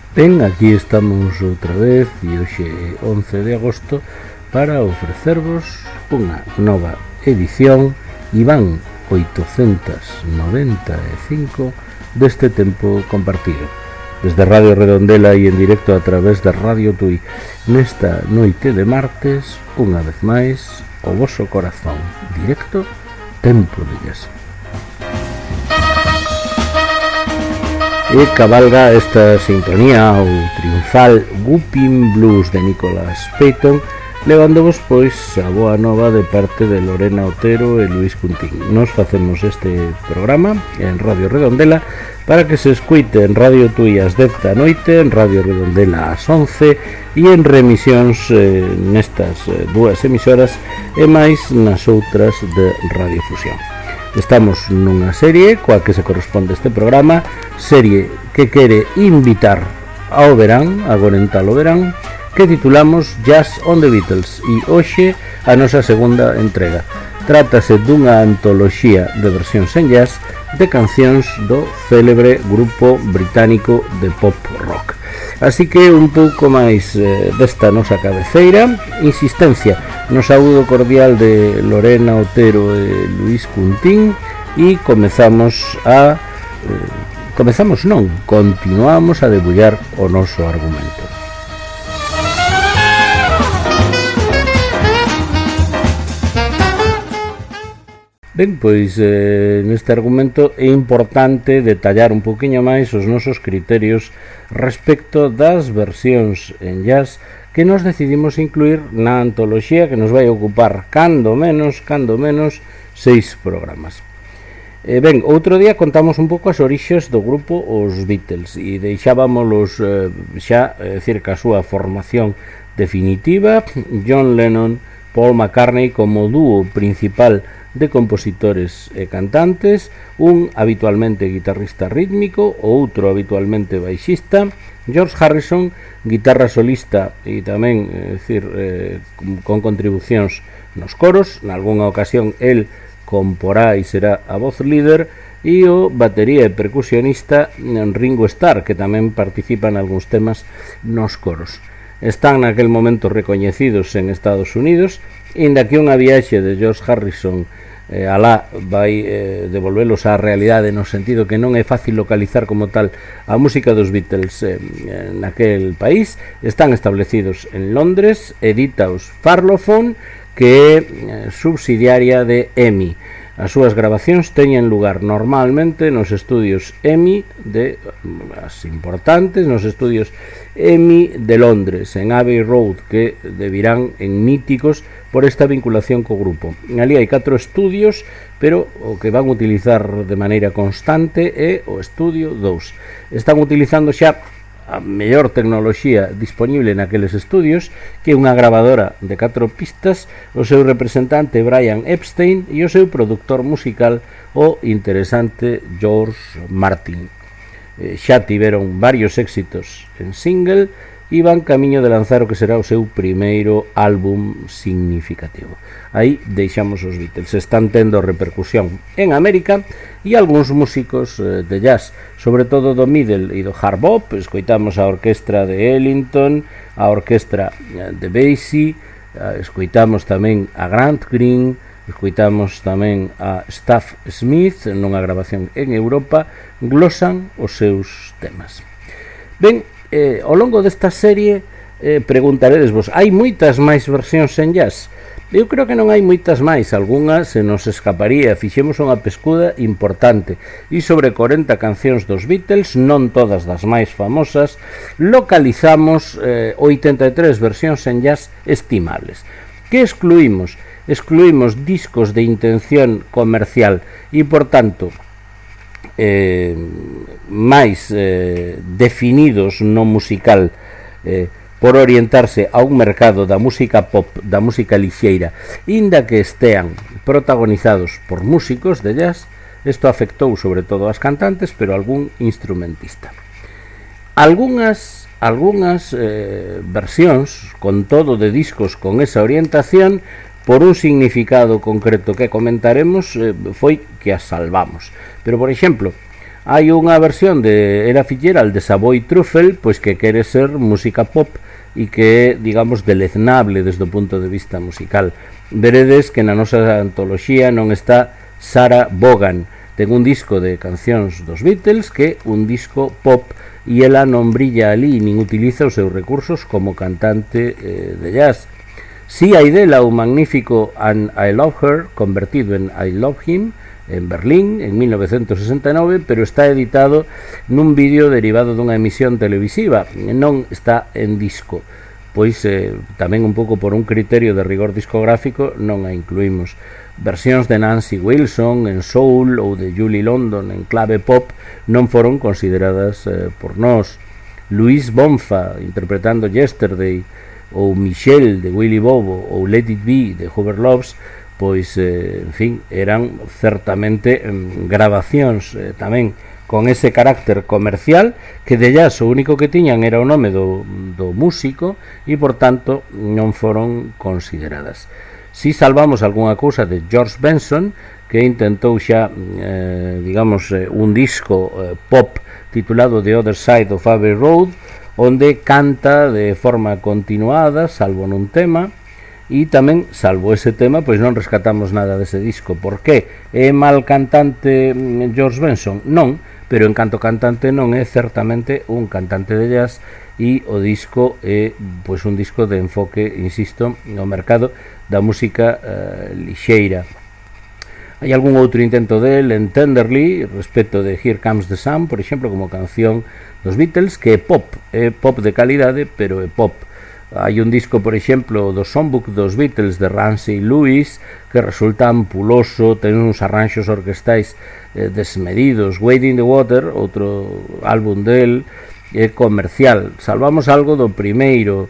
Ben, aquí estamos outra vez e hoxe é 11 de agosto para ofrecervos unha nova edición e van 895 deste tempo compartido. Desde Radio Redondela e en directo a través de Radio Tui nesta noite de martes, unha vez máis, o voso corazón directo, Tempo de Jazz. E cabalga esta sintonía o triunfal Whooping Blues de Nicholas Payton, levándoos pois a boa nova de parte de Lorena Otero e Luis Cuntín. Nos facemos este programa en Radio Redondela para que se escuite en Radio Tui ás 10 da noite, en Radio Redondela ás 11 e en remisións nestas dúas emisoras e máis nas outras de Radio Fusión. Estamos nunha serie coa que se corresponde este programa, serie que quere invitar ao verán, a gorentar o verán, que titulamos Jazz on the Beatles, e hoxe a nosa segunda entrega. Trátase dunha antoloxía de versións en jazz de cancións do célebre grupo británico de pop rock. Así que un pouco máis desta nosa cabeceira, insistencia no saúdo cordial de Lorena Otero e Luis Cuntín, e continuamos a debullar o noso argumento. Ben, pois neste argumento é importante detallar un poquinho máis os nosos criterios respecto das versións en jazz que nos decidimos incluir na antoloxía que nos vai ocupar cando menos 6 programas. Ben, outro día contamos un pouco as orixes do grupo Os Beatles e deixábamos xa cerca a súa formación definitiva, John Lennon, Paul McCartney como dúo principal de compositores e cantantes, un habitualmente guitarrista rítmico, outro habitualmente baixista, George Harrison, guitarra solista e tamén con contribucións nos coros, nalgúnha ocasión el comporá e será a voz líder, e o batería e percusionista Ringo Starr, que tamén participa en algúns temas nos coros. Están naquel momento recoñecidos en Estados Unidos, inda que unha viaxe de George Harrison alá vai devolvelos á realidade no sentido que non é fácil localizar como tal a música dos Beatles naquel país. Están establecidos en Londres, editaos Parlophone, que é subsidiaria de EMI. As súas grabacións teñen lugar normalmente nos estudios EMI as importantes, nos estudios EMI de Londres, en Abbey Road, que devirán en míticos por esta vinculación co grupo. Ali hai 4 estudios, pero o que van utilizar de maneira constante é o estudio 2. Están utilizando xa a mellor tecnoloxía disponible naqueles estudios, que é unha grabadora de 4 pistas, o seu representante Brian Epstein e o seu produtor musical o interesante George Martin. Xa tiveron varios éxitos en single e van camiño de lanzar o que será o seu primeiro álbum significativo. Aí deixamos os Beatles. Están tendo repercusión en América e algúns músicos de jazz, sobre todo do middle e do hard bop. Escoitamos a orquestra de Ellington, a orquestra de Basie, escoitamos tamén a Grant Green, escoitamos tamén a Staff Smith nunha grabación en Europa, glosan os seus temas. Ben, ao longo desta serie preguntaredes vos, hai moitas máis versións en jazz? Eu creo que non hai moitas máis, algunhas se nos escaparía, fixemos unha pescuda importante e sobre 40 cancións dos Beatles, non todas das máis famosas, localizamos 83 versións en jazz estimables. Que excluímos? Excluímos discos de intención comercial e, por tanto, máis definidos no musical por orientarse a un mercado da música pop, da música lixeira, inda que estean protagonizados por músicos de jazz. Isto afectou sobre todo as cantantes, pero algún instrumentista. Algúnas versións, con todo, de discos con esa orientación, por un significado concreto que comentaremos, foi que as salvamos. Pero, por exemplo, Hai unha versión de Ella Fitzgerald de Savoy Truffle, pois que quere ser música pop e que é, digamos, deleznable desde o punto de vista musical. Veredes que na nosa antoloxía non está Sarah Vaughan. Ten un disco de cancións dos Beatles que é un disco pop e ela non brilla ali nin utiliza os seus recursos como cantante de jazz. Si hai dela un magnífico And I Love Her convertido en I Love Him en Berlín en 1969, pero está editado nun vídeo derivado dunha emisión televisiva, non está en disco, pois tamén un pouco por un criterio de rigor discográfico non a incluímos. Versións de Nancy Wilson en soul ou de Julie London en clave pop non foron consideradas por nós. Luis Bonfa interpretando Yesterday, ou Michelle de Willy Bobo, ou Let It Be de Hoover Loves, pois, en fin, eran certamente grabacións tamén con ese carácter comercial que de jazz o único que tiñan era o nome do músico e, por tanto, non foron consideradas. Si salvamos algunha cousa de George Benson, que intentou xa, digamos, un disco pop titulado The Other Side of Abbey Road, onde canta de forma continuada, salvo nun tema, e tamén, salvo ese tema, pois non rescatamos nada dese disco. Por que? É mal cantante George Benson? Non, pero en canto cantante non é certamente un cantante de jazz, e o disco é pois un disco de enfoque, insisto, no mercado da música lixeira. Hai algún outro intento del en Tenderly, respecto de Here Comes the Sun, por exemplo, como canción dos Beatles, que é pop de calidade, pero é pop. Hai un disco, por exemplo, do songbook dos Beatles de Ramsey Lewis que resulta ampuloso, ten uns arranxos orquestais desmedidos. Wade in the Water, outro álbum del, é comercial. Salvamos algo do primeiro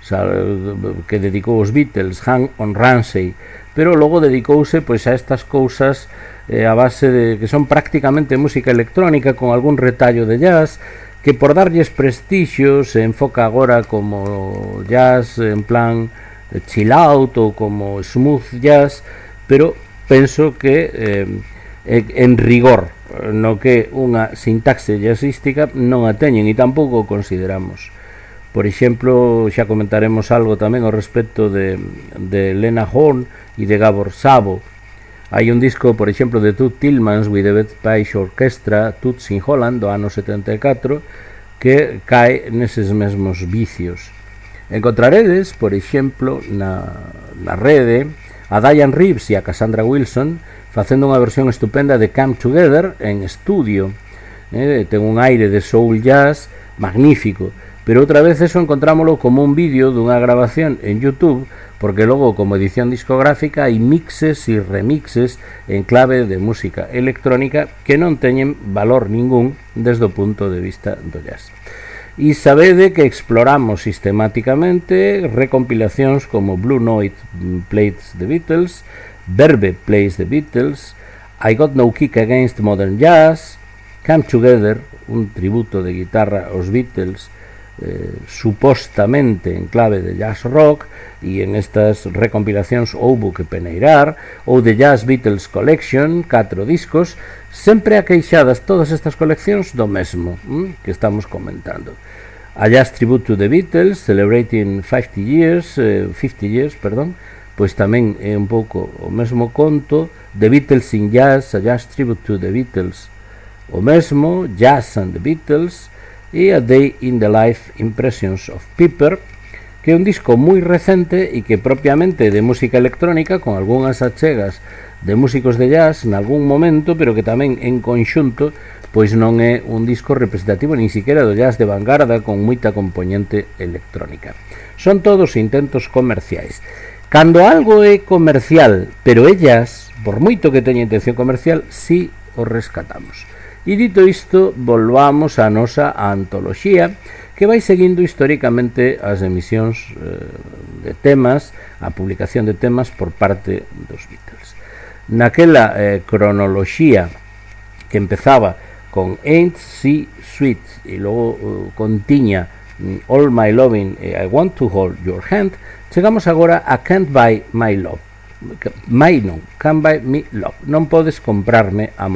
que dedicou os Beatles, Hang on Ramsey, pero logo dedicouse pois a estas cousas a base de que son prácticamente música electrónica con algún retallo de jazz, que por darlles prestixio se enfoca agora como jazz en plan chill out ou como smooth jazz, pero penso que en rigor no que unha sintaxe jazzística non a teñen e tampouco consideramos. Por exemplo, xa comentaremos algo tamén ao respecto de Lena Horne e de Gabor Szabo. Hai un disco, por exemplo, de Toots Thielemans with the Beth Page Orchestra, Toots in Holland, do ano 74, que cae neses mesmos vicios. Encontraredes, por exemplo, na rede, a Diane Reeves e a Cassandra Wilson facendo unha versión estupenda de Come Together en estudio. Ten un aire de soul jazz magnífico, pero outra vez eso encontrámoslo como un vídeo dunha grabación en YouTube, porque logo como edición discográfica hai mixes e remixes en clave de música electrónica que non teñen valor ningún desde o punto de vista do jazz. E sabede que exploramos sistemáticamente recompilacións como Blue Note Plays the Beatles, Verve Plays the Beatles, I Got No Kick Against Modern Jazz, Come Together, un tributo de guitarra aos Beatles, supostamente en clave de jazz rock, e en estas recompilacións houbo que peneirar, ou de Jazz Beatles Collection, 4 discos, sempre aqueixadas todas estas coleccións do mesmo que estamos comentando. A Jazz Tribute to the Beatles, Celebrating 50 years, pois tamén é un pouco o mesmo conto. The Beatles in Jazz, a Jazz Tribute to the Beatles, o mesmo, Jazz and the Beatles, e A Day in the Life, Impressions of Pepper, que é un disco moi recente e que propiamente de música electrónica, con algunhas achegas de músicos de jazz nalgún momento, pero que tamén en conxunto pois non é un disco representativo nin siquiera do jazz de vanguarda con moita componente electrónica. Son todos intentos comerciais. Cando algo é comercial, pero é jazz, por moito que teña intención comercial, si o rescatamos. E dito isto, volvamos á nosa antoloxía, que vai seguindo históricamente as emisións de temas, a publicación de temas por parte dos Beatles. Naquela cronoloxía que empezaba con Ain't She Sweet e logo contiña All My Loving e I Want to Hold Your Hand, chegamos agora a Can't Buy My Love. Can't Buy Me Love. Non podes comprarme amor.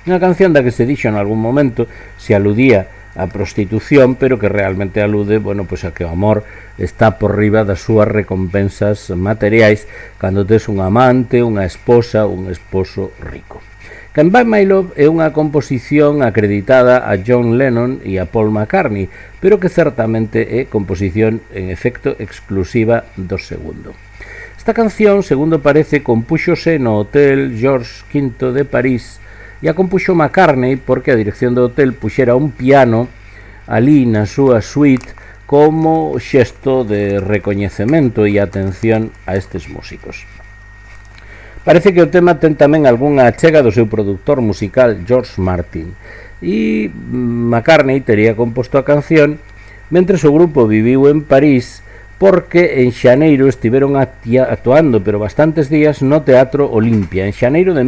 Unha canción da que se dixo en algún momento se aludía a prostitución, pero que realmente alude, bueno, pois a que o amor está por riba das súas recompensas materiais cando tes un amante, unha esposa, un esposo rico. Can't Buy My Love é unha composición acreditada a John Lennon e a Paul McCartney, pero que certamente é composición en efecto exclusiva do segundo. Esta canción, segundo parece, compúxose no Hotel George V de París e a compuxo McCartney porque a dirección do hotel puxera un piano ali na súa suite como xesto de recoñecemento e atención a estes músicos. Parece que o tema ten tamén algunha achega do seu produtor musical George Martin e McCartney tería composto a canción mentres o grupo viviu en París porque en xaneiro estiveron actuando, pero bastantes días, no Teatro Olimpia, en xaneiro de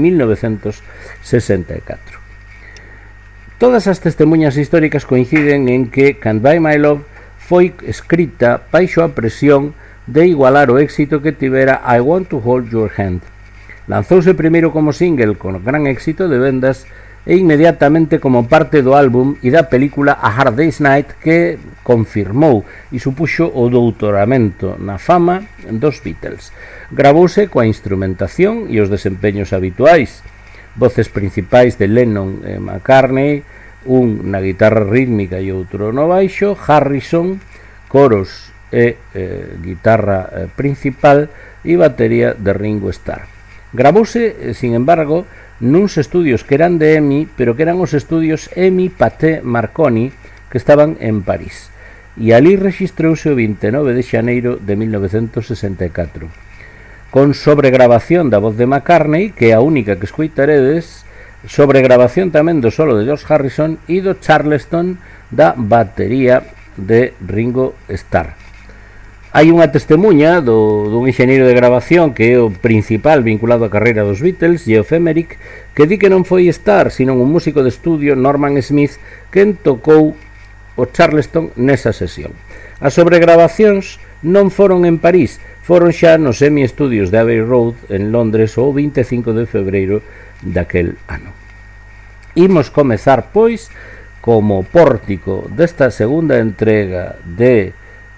1964. Todas as testemunhas históricas coinciden en que Can't Buy My Love foi escrita baixo a presión de igualar o éxito que tivera I Want to Hold Your Hand. Lanzouse primeiro como single con gran éxito de vendas e inmediatamente como parte do álbum e da película A Hard Day's Night, que confirmou e supuxo o doutoramento na fama dos Beatles. Gravouse coa instrumentación e os desempeños habituais, voces principais de Lennon e McCartney, un na guitarra rítmica e outro no baixo, Harrison, coros e guitarra principal e batería de Ringo Starr. Gravouse, sin embargo, nuns estudios que eran de EMI, pero que eran os estudios EMI Pathé Marconi, que estaban en París. E ali rexistrouse o 29 de xaneiro de 1964. Con sobregrabación da voz de McCartney, que é a única que escoitaredes, sobregrabación tamén do solo de George Harrison e do Charleston da batería de Ringo Starr. Hai unha testemuña dun enxeñeiro de grabación que é o principal vinculado á carreira dos Beatles, Geoff Emerick, que di que non foi Starr, sino un músico de estudio, Norman Smith, quen tocou o Charleston nesa sesión. As sobregrabacións non foron en París, foron xa nos Semi Studios de Abbey Road en Londres o 25 de febreiro daquel ano. Imos comezar, pois, como pórtico desta segunda entrega de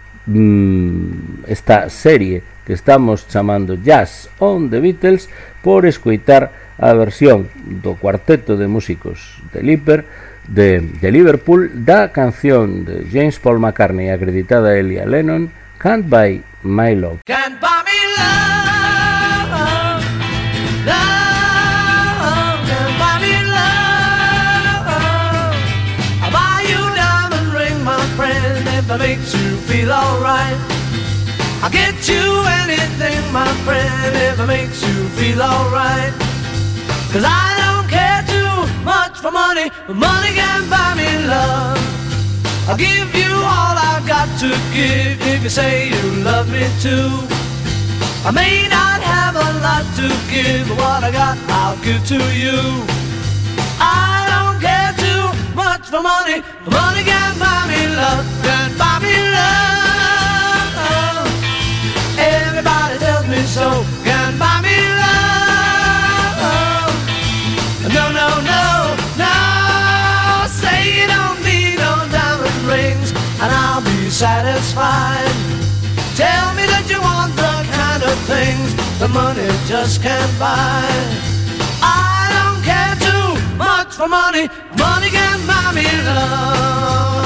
esta serie que estamos chamando Jazz on the Beatles, por escoitar a versión do cuarteto de músicos de Liverpool da canción de James Paul McCartney acreditada a Elia Lennon, Can't Buy My Love. Can't buy me love, love, can't buy me love. I'll buy you a diamond ring, my friend, if it makes you feel alright. I'll get you anything, my friend, if it makes you feel alright. 'Cause I don't care too much for money, but money can't buy me love. I'll give you all I've got to give if you say you love me too. I may not have a lot to give, but what I got I'll give to you. I don't care too much for money, but money can't buy me love. Can't buy me love. Everybody tells me so. Can't buy me love. No, no, no, no. Say you don't need no diamond rings and I'll be satisfied. Tell me that you want the kind of things the money just can't buy. I don't care too much for money. Money can't buy me love.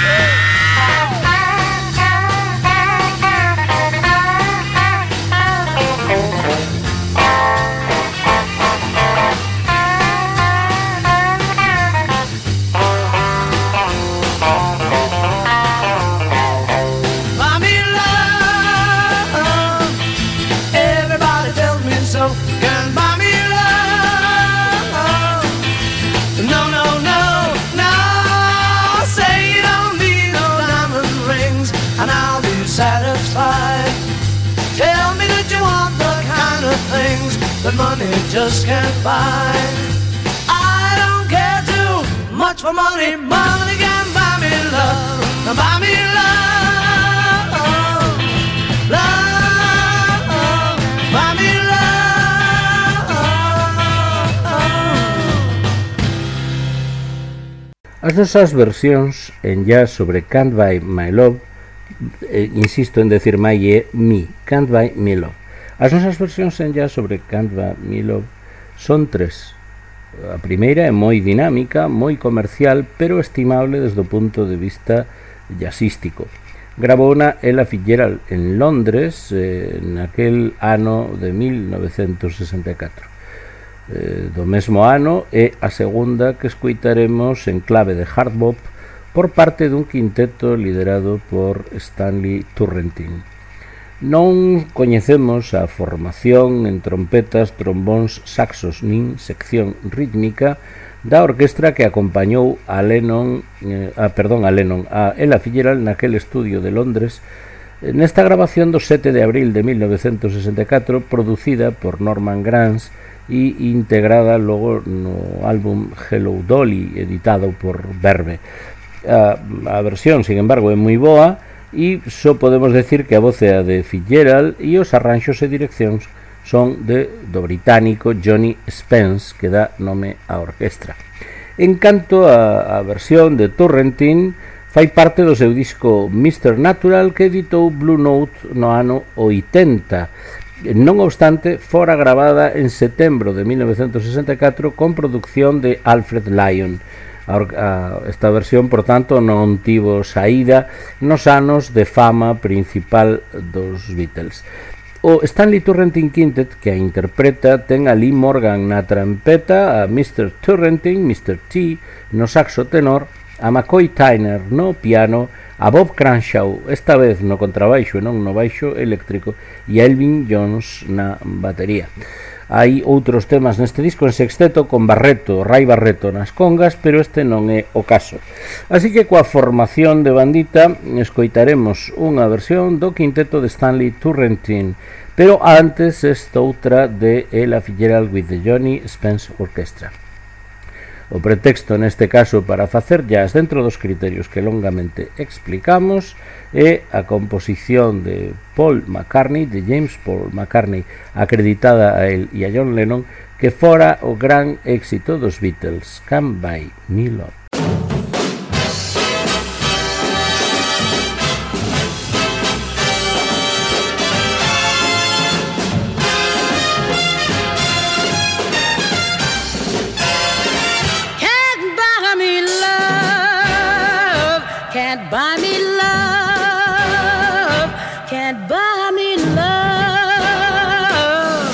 That money just can't buy. I don't care too much for money. Money can buy me love. Buy me love, love. Buy me love. As nosas versións en jazz sobre Can't Buy My Love, insisto en decir my e mi, Can't Buy Me Love. As nosas versións en jazz sobre Can't Buy Me Love son tres. A primeira é moi dinámica, moi comercial, pero estimable desde o punto de vista jazzístico. Grabouna Ella Fitzgerald en Londres naquel ano de 1964. Do mesmo ano é a segunda que escoitaremos en clave de hard bop por parte dun quinteto liderado por Stanley Turrentine. Non coñecemos a formación en trompetas, trombóns, saxos nin sección rítmica da orquestra que acompañou a Ella Fitzgerald naquel estudio de Londres nesta grabación do 7 de abril de 1964 producida por Norman Granz e integrada logo no álbum Hello Dolly editado por Verve. A versión, sin embargo, é moi boa e só podemos decir que a voz é a de Fitzgerald e os arranxos e direccións son do británico Johnny Spence, que dá nome á orquestra. En canto a versión de Turrentine, fai parte do seu disco Mr. Natural que editou Blue Note no ano 80. Non obstante, fora gravada en setembro de 1964 con producción de Alfred Lyon. Esta versión, por tanto, non tivo saída nos anos de fama principal dos Beatles. O Stanley Turrentine Quintet, que a interpreta, ten a Lee Morgan na trompeta, a Mr. Turrentine, Mr. T, no saxo tenor, a McCoy Tyner no piano, a Bob Cranshaw, esta vez no contrabaixo e non no baixo eléctrico, e a Elvin Jones na batería. Hai outros temas neste disco en sexteto con Ray Barreto nas congas, pero este non é o caso. Así que coa formación de bandita escoitaremos unha versión do quinteto de Stanley Turrentine, pero antes esta outra de Ella Fitzgerald with the Johnny Spence Orchestra. O pretexto neste caso para facer jazz dentro dos criterios que longamente explicamos é a composición de Paul McCartney, de James Paul McCartney, acreditada a él e a John Lennon, que fora o gran éxito dos Beatles, Can't Buy Me Love. Buy me love, can't buy me love.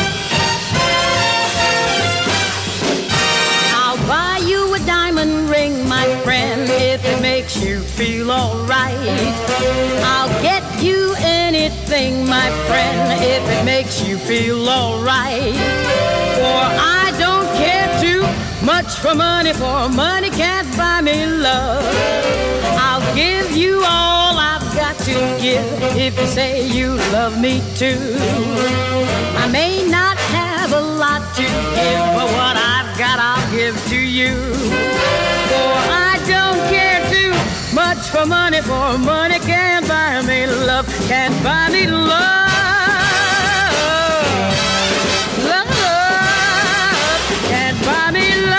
I'll buy you a diamond ring, my friend, if it makes you feel alright. I'll get you anything, my friend, if it makes you feel alright. For I don't care too much for money can't buy me love. I'll give you all I've got to give if you say you love me too. I may not have a lot to give, but what I've got I'll give to you. For I don't care too much for money can't buy me love, can't buy me love. Love can't buy me love.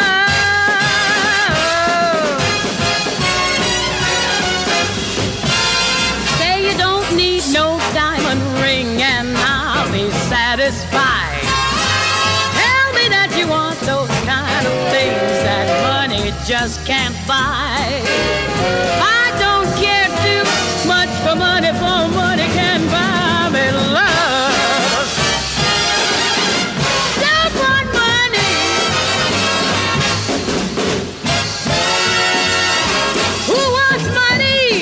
Satisfied. Tell me that you want those kind of things that money just can't buy. I don't care too much for money can't buy me love. Don't want money. Who wants money?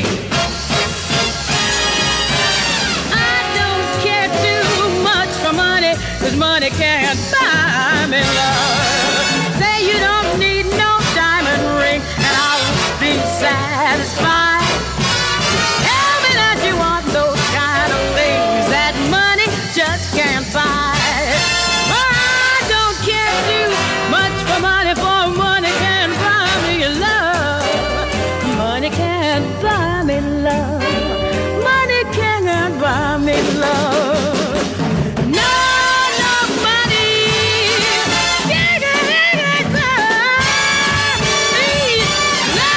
Cause money can't buy me love. Say you don't need no diamond ring and I'll be satisfied. Tell me that you want those kind of things that money just can't buy. I don't care too much for money can't buy me love. Money can't buy me love. Money can't buy me love. Love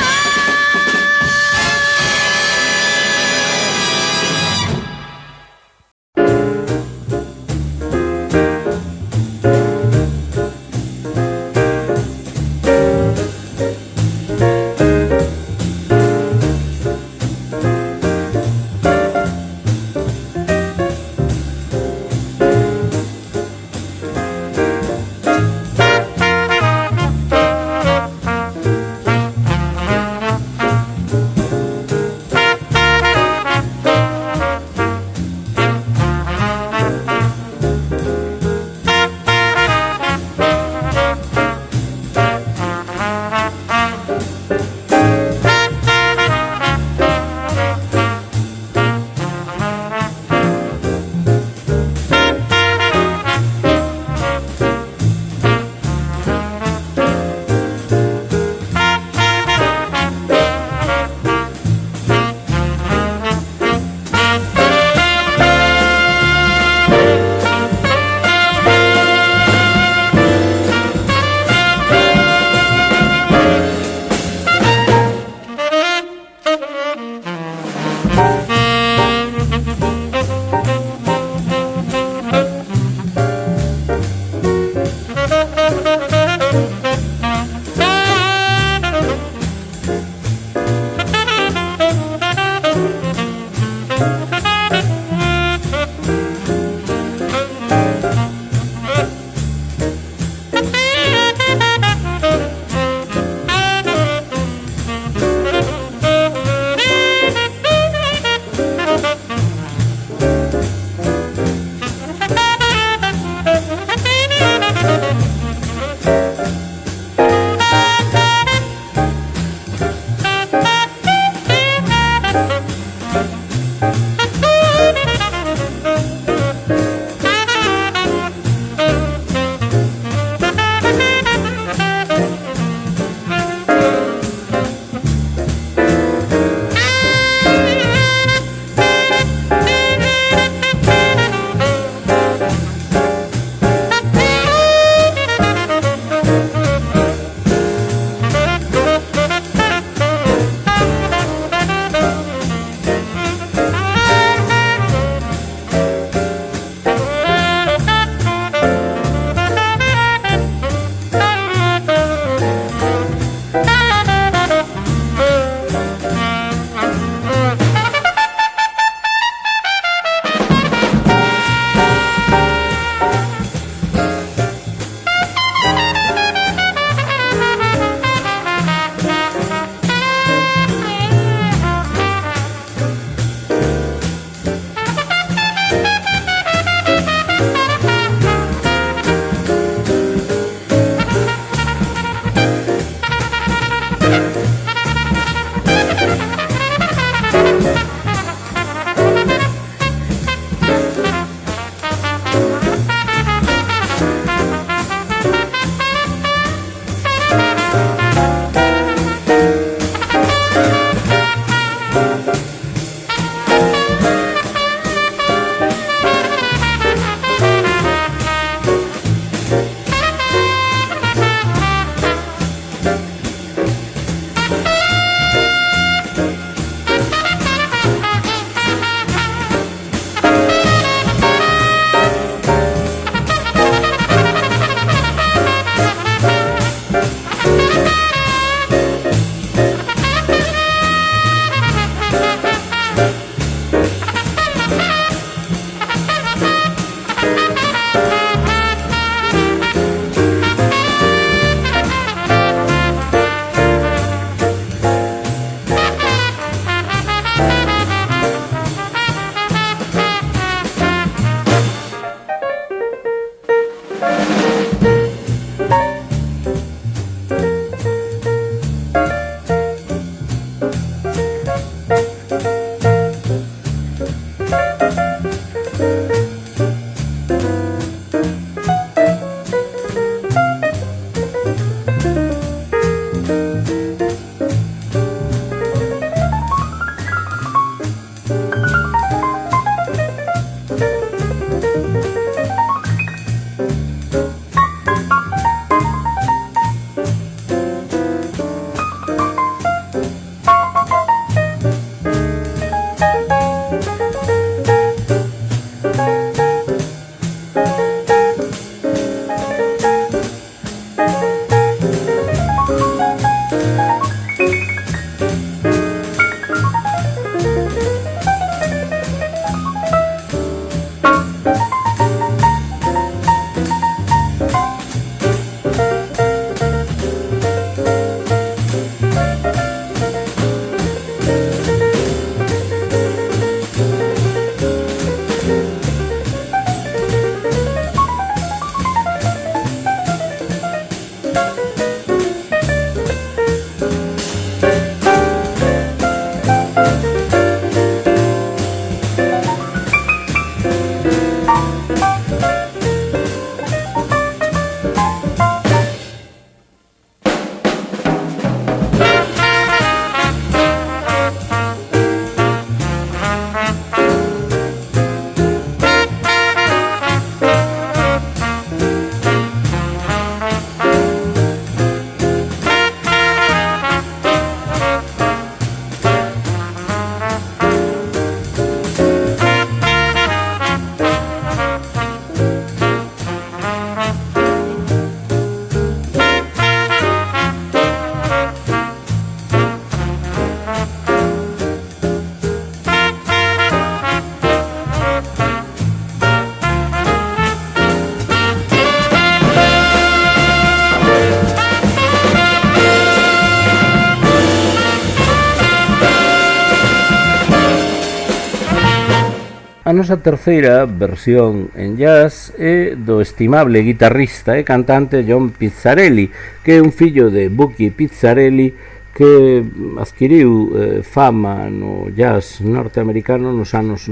A nosa terceira versión en jazz é do estimable guitarrista e cantante John Pizzarelli, que é un fillo de Bucky Pizzarelli que adquiriu fama no jazz norteamericano nos anos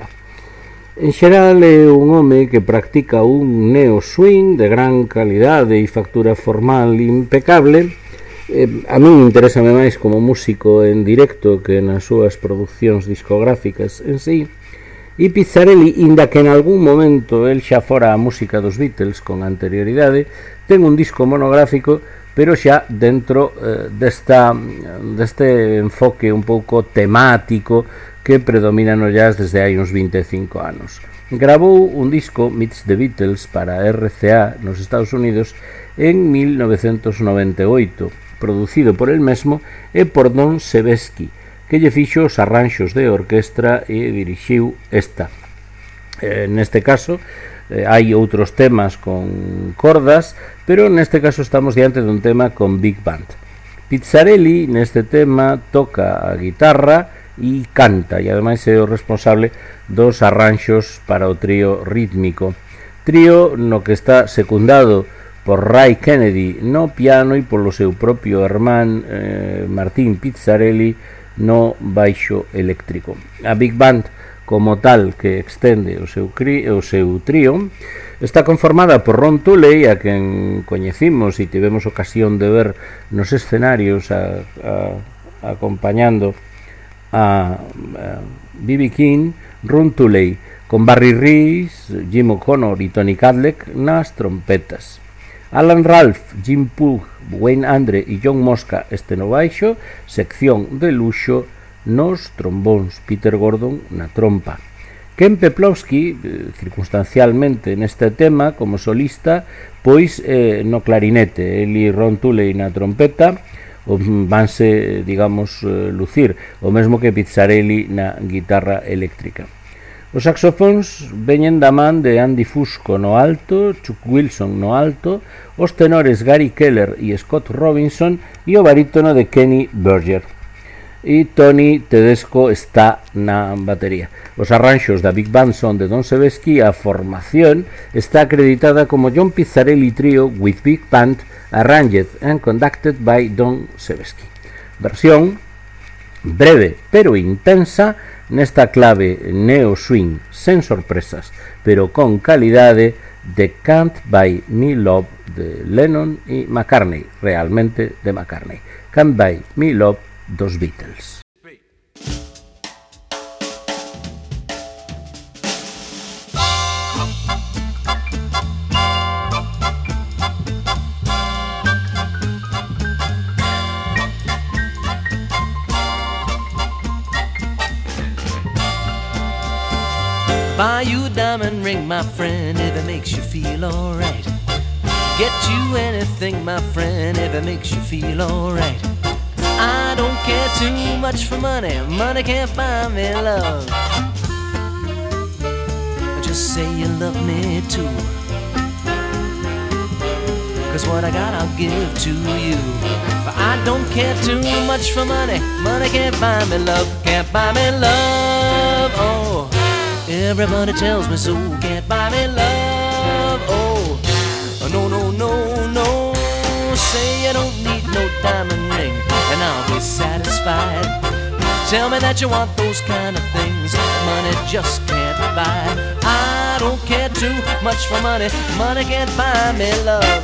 90. En xeral é un home que practica un neo-swing de gran calidade e factura formal impecable. A min interésame máis como músico en directo que nas súas producións discográficas en sí. E Pizzarelli, inda que en algún momento el xa fora a música dos Beatles con anterioridade, ten un disco monográfico, pero xa dentro deste enfoque un pouco temático que predomina no jazz desde hai uns 25 anos. Gravou un disco, Meets the Beatles, para RCA nos Estados Unidos en 1998, producido por el mesmo e por Don Sebesky, que lle fixo os arranxos de orquestra e dirixiu esta. Neste caso, hai outros temas con cordas, pero neste caso estamos diante dun tema con Big Band. Pizzarelli neste tema toca a guitarra e canta, e ademais é o responsable dos arranxos para o trío rítmico. Trío no que está secundado por Ray Kennedy no piano e polo seu propio irmán Martín Pizzarelli no baixo eléctrico. A Big Band, como tal, que extende o seu trío, está conformada por Ron Tuley, a quen coñecimos e tivemos ocasión de ver nos escenarios acompañando a B.B. King. Ron Tuley, con Barry Reese, Jim O'Connor e Tony Cadleck nas trompetas. Alan Ralph, Jim Pugh, Wayne Andre e John Mosca este no baixo, sección de luxo nos trombóns, Peter Gordon na trompa. Ken Peplowski, circunstancialmente neste tema como solista, pois no clarinete, el e Ron Tuley na trompeta, vanse, digamos, lucir, o mesmo que Pizzarelli na guitarra eléctrica. Os saxofóns veñen da man de Andy Fusco no alto, Chuck Wilson no alto, os tenores Gary Keller e Scott Robinson e o barítono de Kenny Berger. E Tony Tedesco está na batería. Os arranxos da Big Band son de Don Sebesky. A formación está acreditada como John Pizzarelli Trio with Big Band, arranged and conducted by Don Sebesky. Versión breve pero intensa nesta clave neo-swing, sen sorpresas, pero con calidade, de Can't Buy Me Love de Lennon e McCartney, realmente de McCartney. Can't Buy Me Love dos Beatles. Buy you a diamond ring, my friend, if it makes you feel alright. Get you anything, my friend, if it makes you feel alright. I don't care too much for money. Money can't buy me love. Just say you love me too. 'Cause what I got I'll give to you. But I don't care too much for money. Money can't buy me love. Can't buy me love. Oh, everybody tells me so. Can't buy me love. Oh, no, no, no, no. Say you don't need no diamond ring and I'll be satisfied. Tell me that you want those kind of things money just can't buy. I don't care too much for money. Money can't buy me love.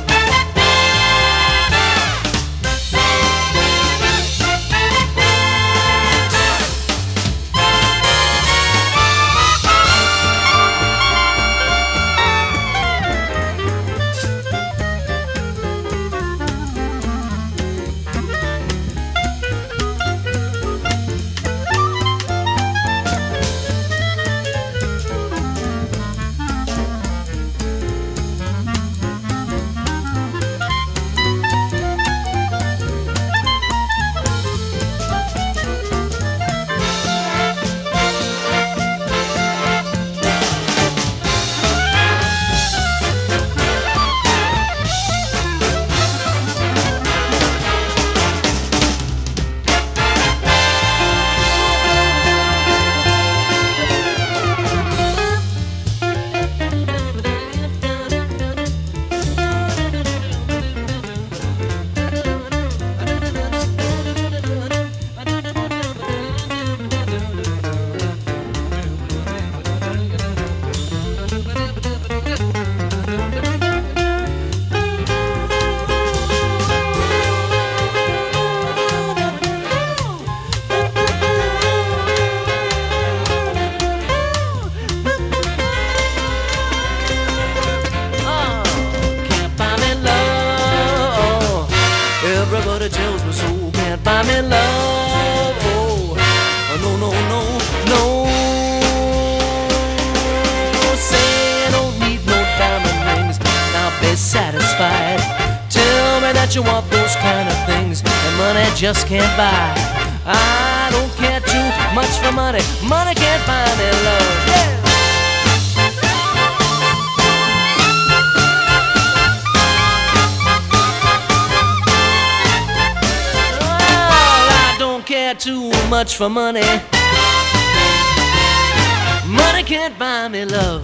Everybody tells me so. Can't buy me love. Oh, no, no, no, no. Say I don't need no diamond rings and I'll be satisfied. Tell me that you want those kind of things that money just can't buy. I don't care too much for money. Money can't buy me love. Yeah. Too much for money. Money can't buy me love.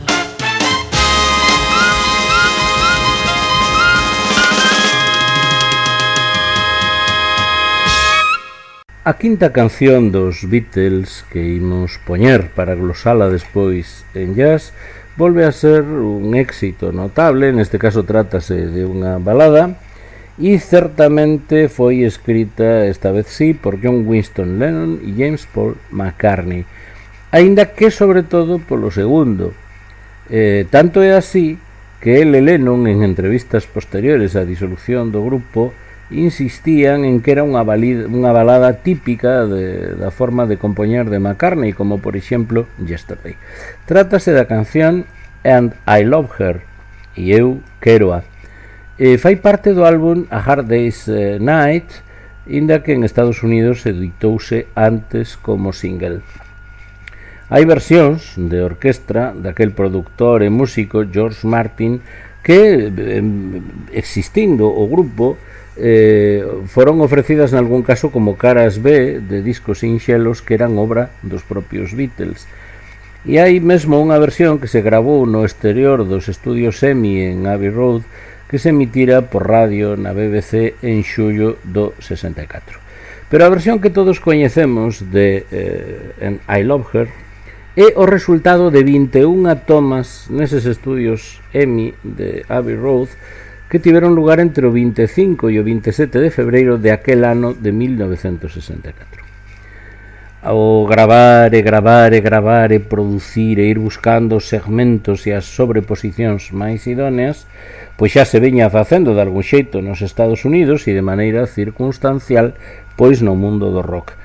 A quinta canción dos Beatles que imos poñer para glosala despois en jazz volve a ser un éxito notable. Neste caso trátase de unha balada e certamente foi escrita, esta vez sí, por John Winston Lennon e James Paul McCartney, aínda que sobre todo polo segundo. Tanto é así que el e Lennon, en entrevistas posteriores á disolución do grupo, insistían en que era unha balada típica da forma de compoñer de McCartney, como por exemplo Yesterday. Trátase da canción And I Love Her, e eu quero-a. Fai parte do álbum A Hard Day's Night, inda que en Estados Unidos editouse antes como single. Hai versións de orquestra daquel produtor e músico George Martin que, existindo o grupo, foron ofrecidas nalgún caso como caras B de discos sinxelos que eran obra dos propios Beatles. E hai mesmo unha versión que se gravou no exterior dos estudios EMI en Abbey Road, que se emitira por radio na BBC en xullo do 64. Pero a versión que todos coñecemos de And I Love Her é o resultado de 21 tomas neses estudios EMI de Abbey Road que tiveron lugar entre o 25 e o 27 de febreiro de aquel ano de 1964. Ao gravar e producir e ir buscando os segmentos e as sobreposicións máis idóneas, pois xa se veña facendo de algún xeito nos Estados Unidos e de maneira circunstancial pois no mundo do rock.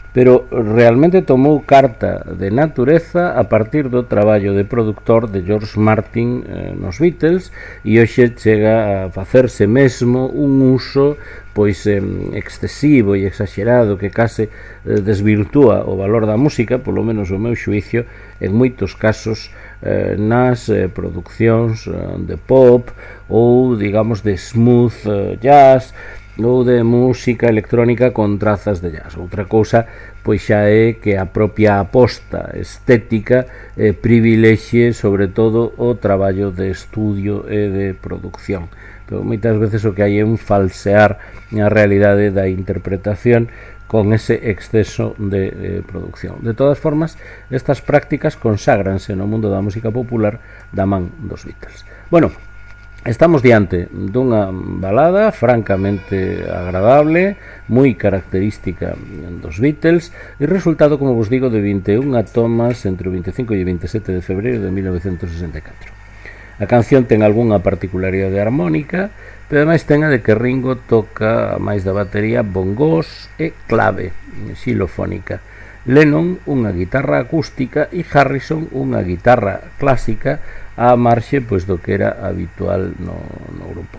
pero realmente tomou carta de natureza a partir do traballo de productor de George Martin nos Beatles, e hoxe chega a facerse mesmo un uso pois excesivo e exagerado que case desvirtúa o valor da música, polo menos o meu xuicio, en moitos casos nas produccións de pop ou, digamos, de smooth jazz ou de música electrónica con trazas de jazz. Outra cousa pois xa é que a propia aposta estética privilexie sobre todo o traballo de estudio e de producción. Pero moitas veces o que hai é un falsear a realidade da interpretación con ese exceso de producción. De todas formas, estas prácticas consagranse no mundo da música popular da man dos Beatles. Bueno, estamos diante dunha balada francamente agradable, moi característica dos Beatles, e resultado, como vos digo, de 21 tomas entre o 25 e o 27 de febreiro de 1964. A canción ten algunha particularidade armónica, pero ademais ten a de que Ringo toca, máis da batería, bongos e clave xilofónica, Lennon unha guitarra acústica e Harrison unha guitarra clásica á marxe pois do que era habitual no grupo.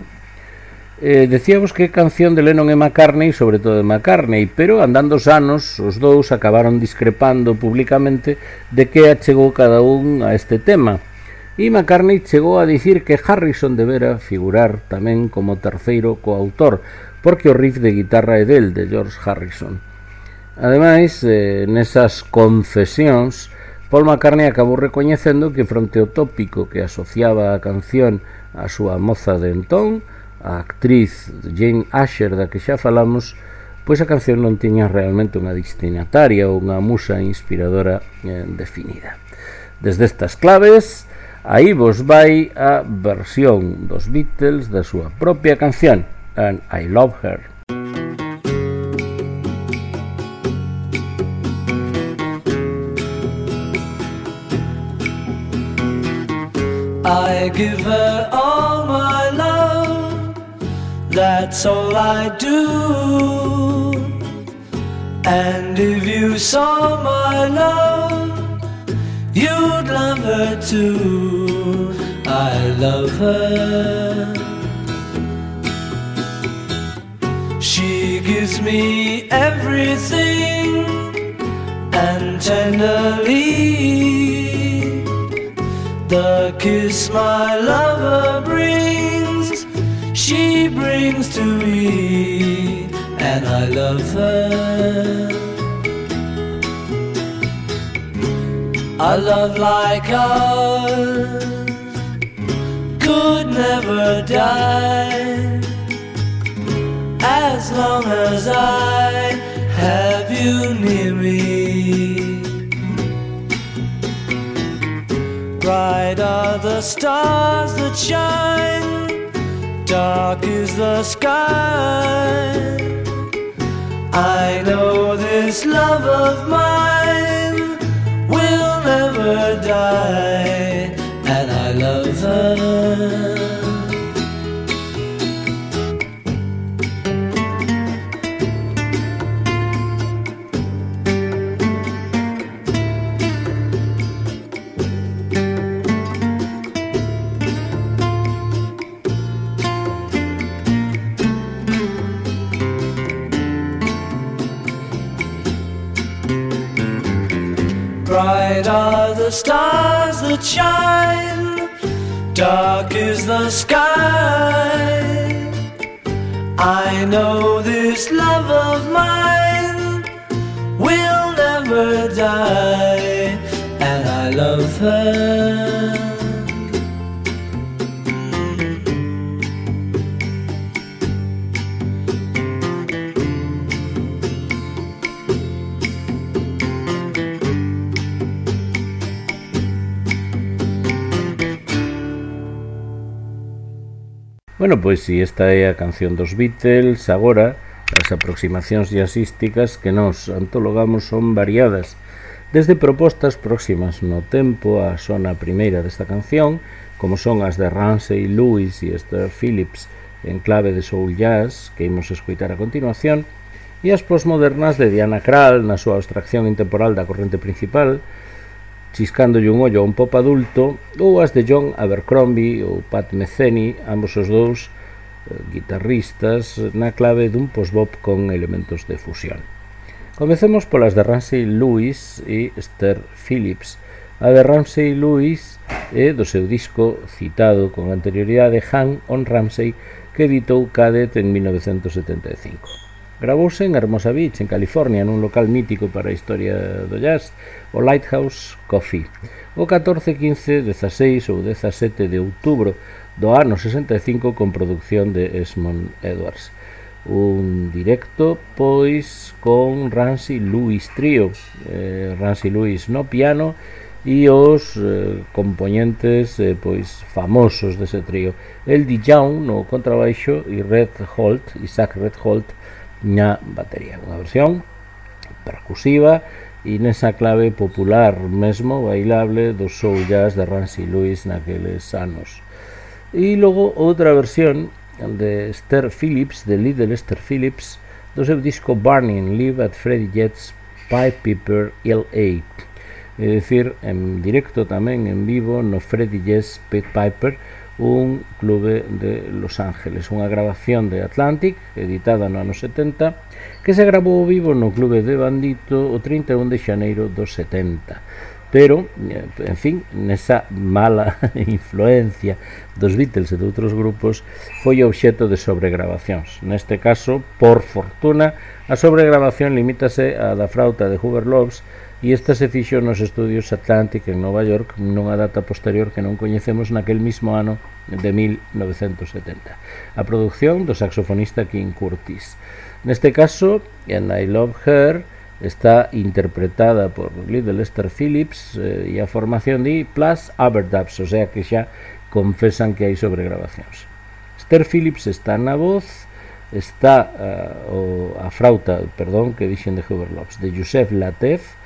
Decíamos que canción de Lennon e McCartney, sobre todo de McCartney, pero andando os anos os dous acabaron discrepando públicamente de que achegou cada un a este tema. E McCartney chegou a dicir que Harrison debera figurar tamén como terceiro coautor, porque o riff de guitarra é del, de George Harrison. Ademais, nesas confesións, Paul McCartney acabou recoñecendo que fronte ao tópico que asociaba a canción á súa moza de entón, a actriz Jane Asher da que xa falamos, pois a canción non tiña realmente unha destinataria ou unha musa inspiradora definida. Desde estas claves, aí vos vai a versión dos Beatles da súa propia canción, And I Love Her. I give her all my love, that's all I do. And if you saw my love, you'd love her too. I love her. She gives me everything, and tenderly the kiss my lover brings, she brings to me, and I love her. A love like ours could never die, as long as I have you near me. Bright are the stars that shine, dark is the sky. I know this love of mine will never die, and I love her. Bright are the stars that shine, dark is the sky. I know this love of mine will never die, and I love her. Bueno, pois si esta é a canción dos Beatles, agora as aproximacións jazzísticas que nos antologamos son variadas, desde propostas próximas no tempo á sona primeira desta canción, como son as de Ramsey Lewis e Esther Phillips en clave de soul jazz, que imos escoitar a continuación, e as posmodernas de Diana Krall na súa abstracción intemporal da corrente principal, chiscándolle un ollo a un pop adulto, ou as de John Abercrombie ou Pat Metheny, ambos os dous guitarristas na clave dun post-bop con elementos de fusión. Comecemos polas de Ramsey Lewis e Esther Phillips. A de Ramsey Lewis é do seu disco citado con anterioridade Hang on Ramsey, que editou Cadet en 1975. Gravouse en Hermosa Beach, en California, nun local mítico para a historia do jazz, o Lighthouse Coffee, o 14, 15, 16 ou 17 de outubro do ano 65 con producción de Esmond Edwards. Un directo, pois, con Ramsey Lewis Trio, Ramsey Lewis no piano e os componentes pois famosos dese trío, el Dijon no contrabaixo e Isaac Red Holt na batería. Unha versión percusiva e nesa clave popular mesmo bailable do soul jazz de Ramsey Lewis naqueles anos. E logo outra versión de Esther Phillips, de Little Esther Phillips, do seu disco Burning Live at Freddie Jett's Pied Piper LA, é dicir, en directo tamén en vivo no Freddie Jett's Pied Piper, un clube de Los Ángeles, unha grabación de Atlantic editada no ano 70 que se grabou vivo no clube de Bandito o 31 de xaneiro dos 70, pero, en fin, nesa mala influencia dos Beatles e de outros grupos foi obxecto de sobregrabacións. Neste caso, por fortuna, a sobregrabación limítase a da frauta de Hoover Loves e esta se fixo nos estudios Atlantic en Nova York nunha data posterior que non coñecemos naquel mismo ano de 1970. A produción do saxofonista King Curtis. Neste caso, en I Love Her está interpretada por Little Esther Phillips e a formación de plus overdubs, o sea que xa confesan que hai sobregrabacións. Esther Phillips está na voz, está a frauta, que dixen de Hoover Loves, de Joseph Latef,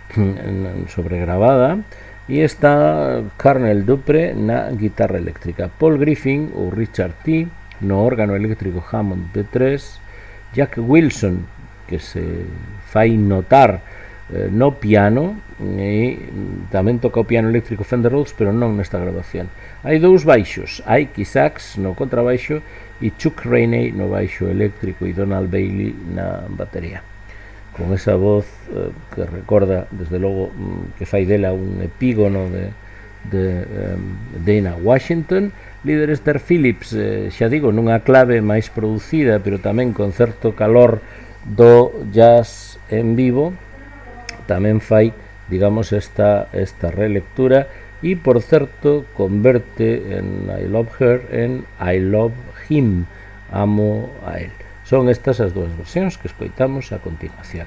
sobregrabada, e está Carnel Dupre na guitarra eléctrica, Paul Griffin ou Richard T no órgano eléctrico Hammond B3, Jack Wilson, que se fai notar no piano, e tamén toca o piano eléctrico Fender Rhodes, pero non nesta grabación. Hai dous baixos, Ike Isaacs no contrabaixo e Chuck Rainey no baixo eléctrico e Donald Bailey na batería. Con esa voz que recorda, desde logo, que fai dela un epígono de Dana Washington. Líder Esther Phillips, xa digo, nunha clave máis producida, pero tamén con certo calor do jazz en vivo, tamén fai, digamos, esta relectura e, por certo, converte en I Love Her en I Love Him, amo a él. Son estas as dúas versións que escoitamos a continuación.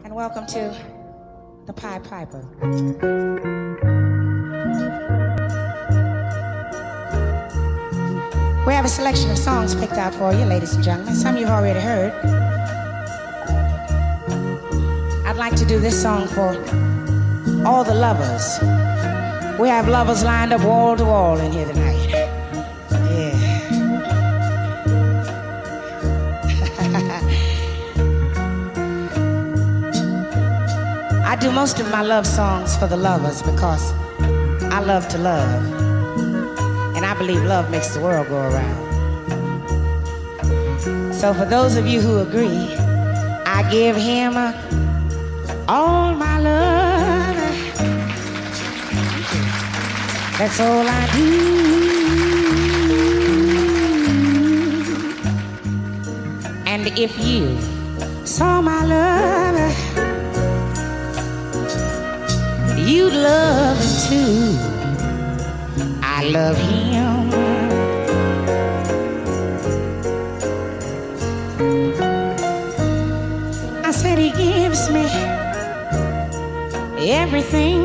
and welcome to the Pied Piper. We have a selection of songs picked out for you, ladies and gentlemen. Some you've already heard. I'd like to do this song for all the lovers. We have lovers lined up wall to wall in here tonight. Yeah. I do most of my love songs for the lovers because I love to love. And I believe love makes the world go around. So for those of you who agree, I give him all my love. That's all I do. And if you saw my love, you'd love him too. I love him. I said he gives me everything,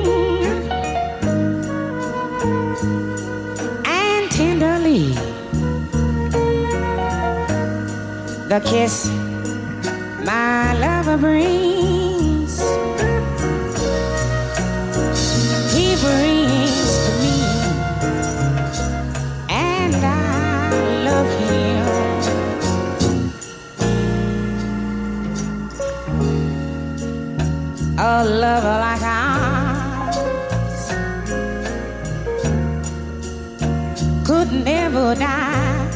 and tenderly the kiss my lover brings, he brings to me, and I love him. A lover like ours could never die,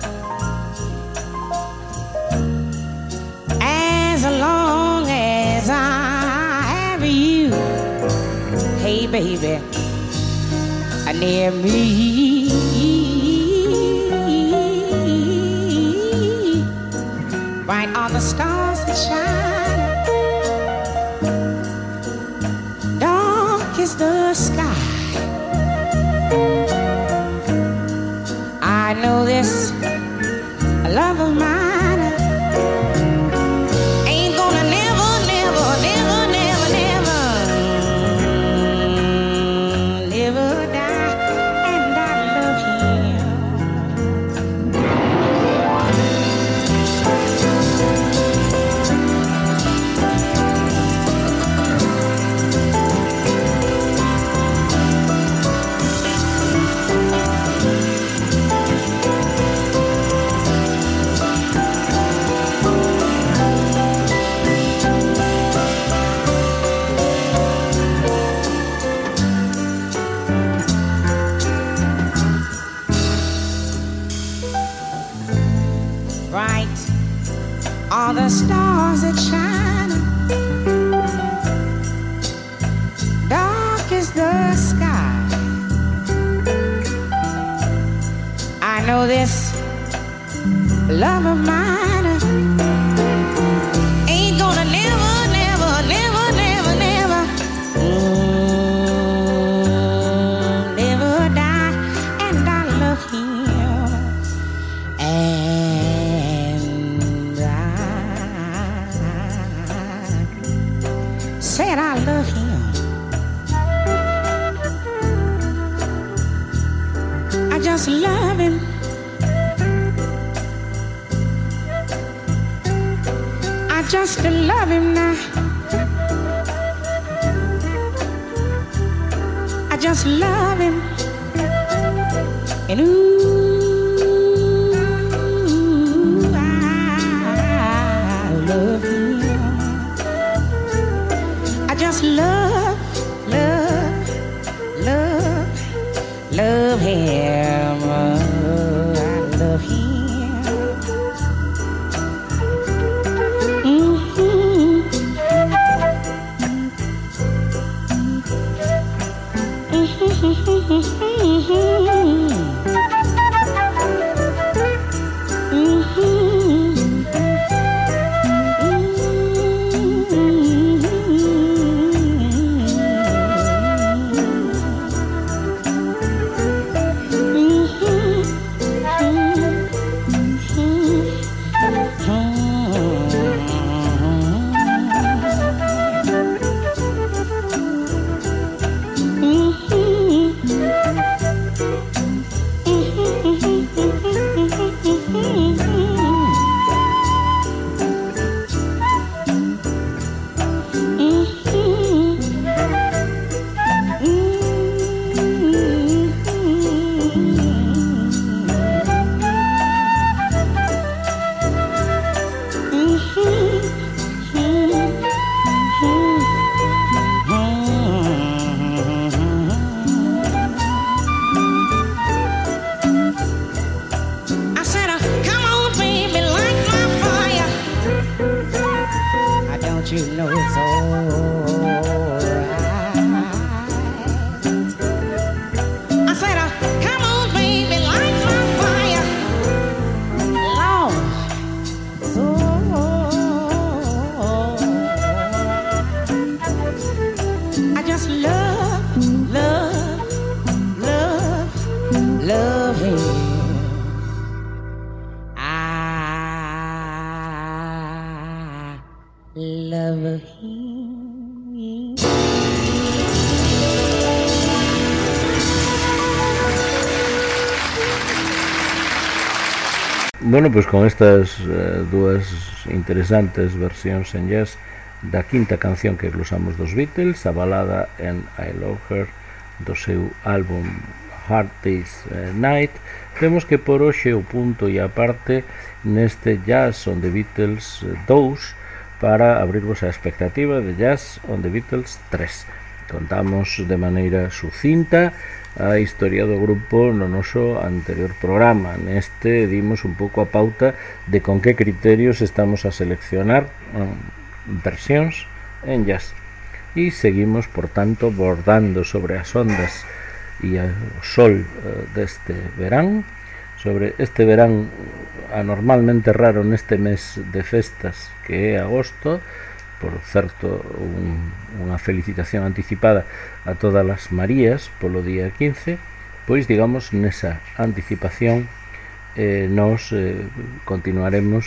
as long as I have you, hey baby, near me. Bright are the stars that shine, dark is the sky. I know this love of mine ain't gonna never, never, never, never, never, never die, and I love him. Bright are the stars that shine, dark is the sky. I know this love of mine ain't gonna never, never, never, never, never, never die, and I love him. And I said I love him. I just love him. I just love him now. I just love him. And ooh, I love him. I just love, love, love, love him. I love him. just love, love, love, love him. I love him. Bueno, pois con estas dúas interesantes versións en jazz da quinta canción que glosamos dos Beatles, a balada And I Love Her do seu álbum Hard Day's Night, vemos que por hoxe o punto e a parte neste Jazz on the Beatles 2 para abrirvos a expectativa de Jazz on the Beatles 3. Contamos de maneira sucinta a historia do grupo no noso anterior programa. Neste dimos un pouco a pauta de con que criterios estamos a seleccionar versións en jazz. E seguimos, por tanto, bordando sobre as ondas e o sol deste verán, sobre este verán anormalmente raro neste mes de festas que é agosto. Por certo, unha felicitación anticipada a todas as Marías polo día 15, pois digamos nesa anticipación nos continuamos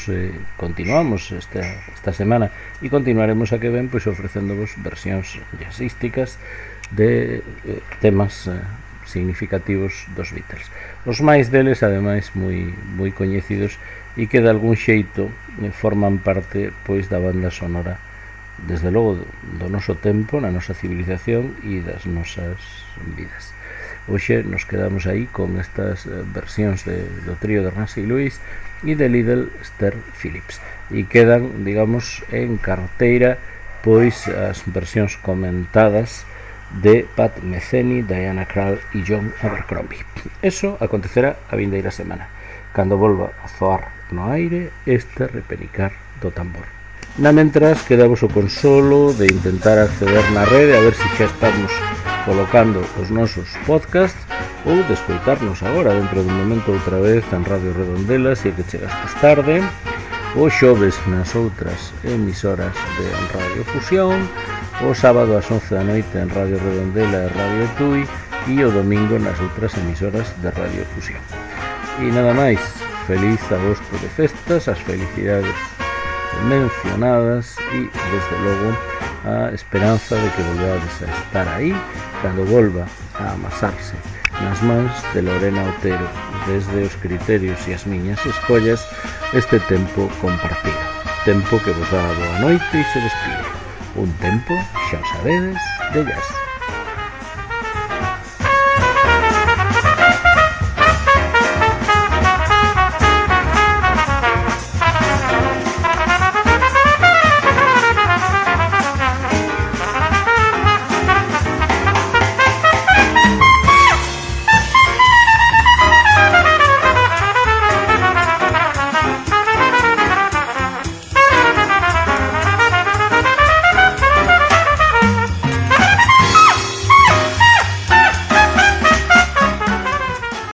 esta semana e continuaremos a que ven pois ofrecéndovos versións jazzísticas de temas significativos dos Beatles. Os máis deles, ademais, moi coñecidos e que de algún xeito forman parte pois da banda sonora desde logo do noso tempo, na nosa civilización e das nosas vidas. Hoxe nos quedamos aí con estas versións do trío de Ramsey Lewis e de Little Esther Phillips, e quedan, digamos, en carteira pois as versións comentadas de Pat Metheny, Diana Krall e John Abercrombie. Eso acontecerá a vindeira semana, cando volva a zoar no aire este repenicar do tambor. Na mentras, quedamos o consolo de intentar acceder na rede a ver se xa estamos colocando os nosos podcasts ou de escoitarnos agora dentro dun momento outra vez en Radio Redondela, se é que chegastes tarde, o xoves nas outras emisoras de Radio Fusión, o sábado ás 11 da noite en Radio Redondela e Radio Tui e o domingo nas outras emisoras de Radio Fusión. E nada máis, feliz agosto de festas, as felicidades mencionadas e desde logo a esperanza de que volvades a estar aí cando volva a amasarse nas mans de Lorena Otero desde os criterios e as miñas escollas este tempo compartido, tempo que vos dá boa noite e se despide, un tempo, xa o sabedes, de jazz.